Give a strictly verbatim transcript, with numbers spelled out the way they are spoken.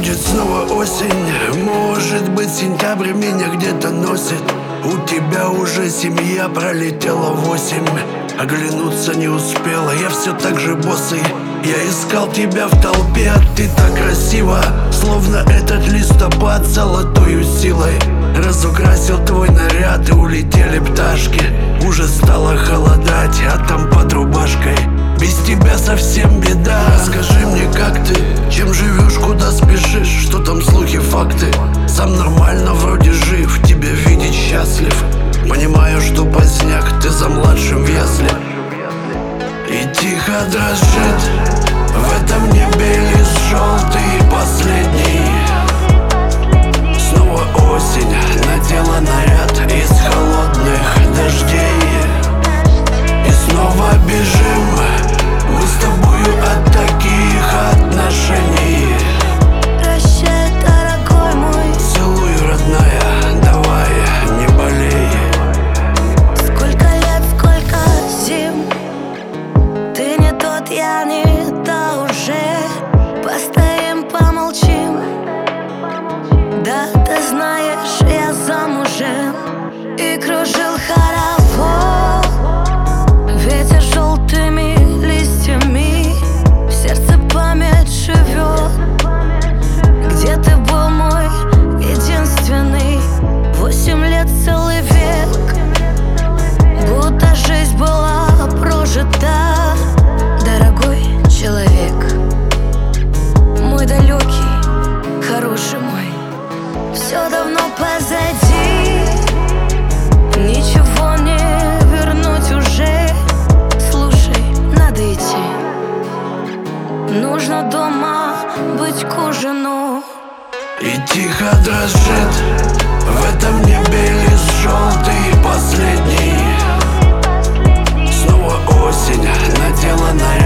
Будет снова осень, может быть сентябрь меня где-то носит. У тебя уже семья, пролетела восемь. Оглянуться не успела, я все так же босый. Я искал тебя в толпе, а ты так красиво, словно этот листопад золотою силой разукрасил твой наряд, и улетели пташки. Уже стало холодать, а там под рубашкой без тебя совсем беда. Скажи мне, как ты, чем живешь, куда спешишь, что там слухи, факты? Сам нормально вроде жив, тебя видеть счастлив. Понимаю, что поздняк, ты за младшим в ясли. И тихо дрожит в этом небе лист желтый последний. Снова осень надела наряд из холодных дождей. И снова бежим мы с тобою от таких отношений. Прощай, дорогой мой. Целую, родная, давай, не болей. Сколько лет, сколько зим, ты не тот, я не та уже. Постоим, помолчим. Да, ты знаешь, я замужем. И кружил хоровод, ветер желтыми листьями. В сердце память живет. Где ты был, мой единственный? Восемь лет, целый век, будто жизнь была прожита. Дорогой человек, мой далекий, хороший мой, все давно позади. Ничего не вернуть уже. Слушай, надо идти. Нужно дома быть к ужину. И тихо дрожит в этом небе лист желтый последний. Снова осень надела на